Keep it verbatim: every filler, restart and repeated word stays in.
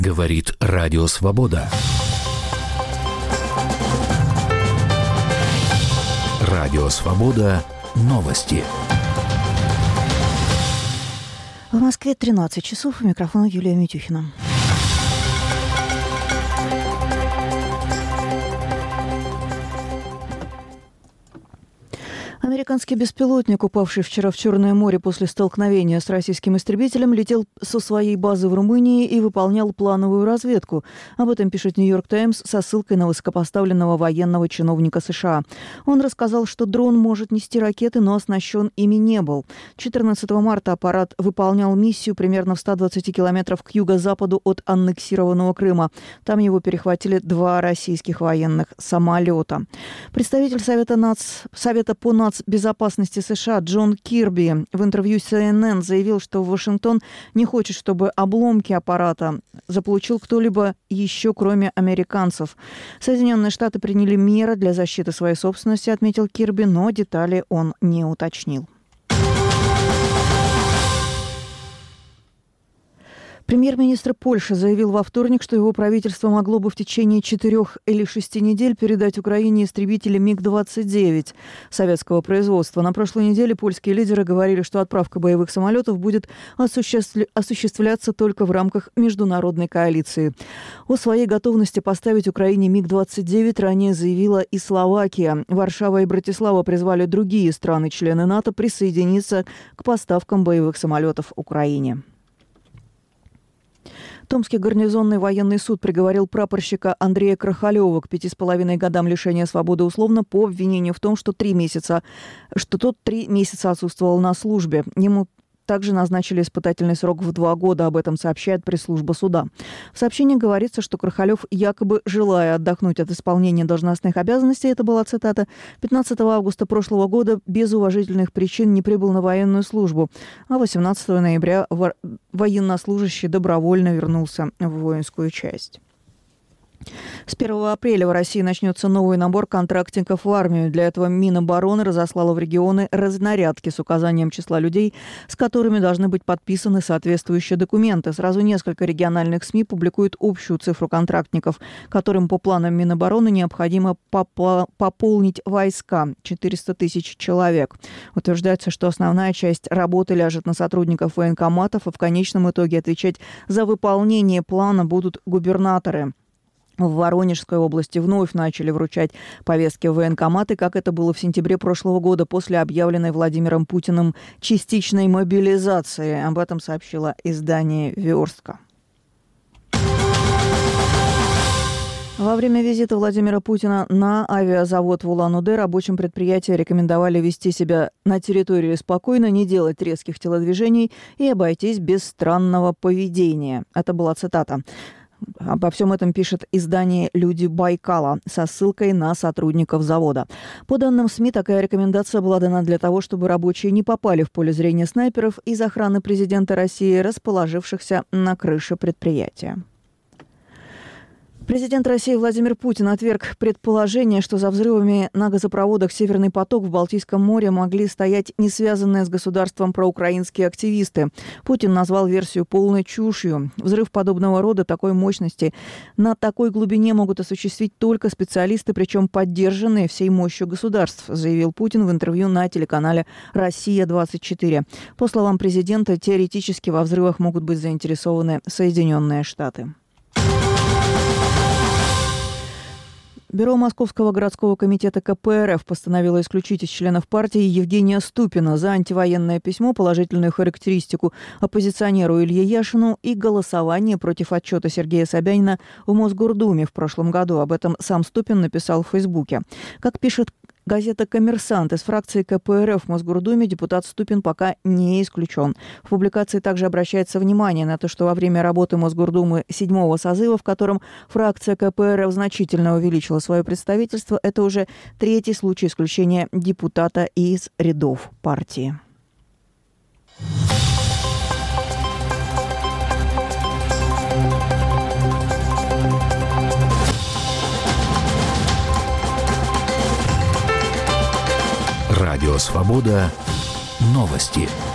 Говорит Радио Свобода. Радио Свобода. Новости. В Москве тринадцать часов. У микрофона Юлия Митюхина. Американский беспилотник, упавший вчера в Черное море после столкновения с российским истребителем, летел со своей базы в Румынии и выполнял плановую разведку. Об этом пишет «Нью-Йорк Таймс» со ссылкой на высокопоставленного военного чиновника США. Он рассказал, что дрон может нести ракеты, но оснащен ими не был. четырнадцатого марта аппарат выполнял миссию примерно в ста двадцати километрах к юго-западу от аннексированного Крыма. Там его перехватили два российских военных самолета. Представитель Совета, нац... Совета по нацбезопасности безопасности США Джон Кирби в интервью с Си Эн Эн заявил, что Вашингтон не хочет, чтобы обломки аппарата заполучил кто-либо еще, кроме американцев. Соединенные Штаты приняли меры для защиты своей собственности, отметил Кирби, но детали он не уточнил. Премьер-министр Польши заявил во вторник, что его правительство могло бы в течение четырех или шести недель передать Украине истребители Миг двадцать девять советского производства. На прошлой неделе польские лидеры говорили, что отправка боевых самолетов будет осуществ... осуществляться только в рамках международной коалиции. О своей готовности поставить Украине Миг двадцать девять ранее заявила и Словакия. Варшава и Братислава призвали другие страны-члены НАТО присоединиться к поставкам боевых самолетов Украине. Томский гарнизонный военный суд приговорил прапорщика Андрея Крахалева к пяти с половиной годам лишения свободы условно по обвинению в том, что три месяца, что тот три месяца отсутствовал на службе. Ему также назначили испытательный срок в два года. Об этом сообщает пресс-служба суда. В сообщении говорится, что Крахалев, якобы желая отдохнуть от исполнения должностных обязанностей, это была цитата, пятнадцатого августа прошлого года без уважительных причин не прибыл на военную службу, а восемнадцатого ноября во- военнослужащий добровольно вернулся в воинскую часть. С первого апреля в России начнется новый набор контрактников в армию. Для этого Минобороны разослала в регионы разнарядки с указанием числа людей, с которыми должны быть подписаны соответствующие документы. Сразу несколько региональных СМИ публикуют общую цифру контрактников, которым по планам Минобороны необходимо попо- пополнить войска – четыреста тысяч человек. Утверждается, что основная часть работы ляжет на сотрудников военкоматов, и в конечном итоге отвечать за выполнение плана будут губернаторы. В Воронежской области вновь начали вручать повестки в военкоматы, как это было в сентябре прошлого года после объявленной Владимиром Путиным частичной мобилизации. Об этом сообщило издание «Верстка». Во время визита Владимира Путина на авиазавод в Улан-Удэ рабочим предприятия рекомендовали вести себя на территории спокойно, не делать резких телодвижений и обойтись без странного поведения. Это была цитата. Обо всем этом пишет издание «Люди Байкала» со ссылкой на сотрудников завода. По данным СМИ, такая рекомендация была дана для того, чтобы рабочие не попали в поле зрения снайперов из охраны президента России, расположившихся на крыше предприятия. Президент России Владимир Путин отверг предположение, что за взрывами на газопроводах «Северный поток» в Балтийском море могли стоять не связанные с государством проукраинские активисты. Путин назвал версию полной чушью. Взрыв подобного рода такой мощности на такой глубине могут осуществить только специалисты, причем поддержанные всей мощью государств, заявил Путин в интервью на телеканале «Россия-двадцать четыре». По словам президента, теоретически во взрывах могут быть заинтересованы Соединенные Штаты. Бюро Московского городского комитета Ка Пэ Эр Эф постановило исключить из членов партии Евгения Ступина за антивоенное письмо, положительную характеристику оппозиционеру Илье Яшину и голосование против отчета Сергея Собянина в Мосгордуме в прошлом году. Об этом сам Ступин написал в Фейсбуке. Как пишет газета «Коммерсант», из фракции Ка Пэ Эр Эф в Мосгордуме депутат Ступин пока не исключен. В публикации также обращается внимание на то, что во время работы Мосгордумы седьмого созыва, в котором фракция Ка Пэ Эр Эф значительно увеличила свое представительство, это уже третий случай исключения депутата из рядов партии. Радио Свобода. Новости.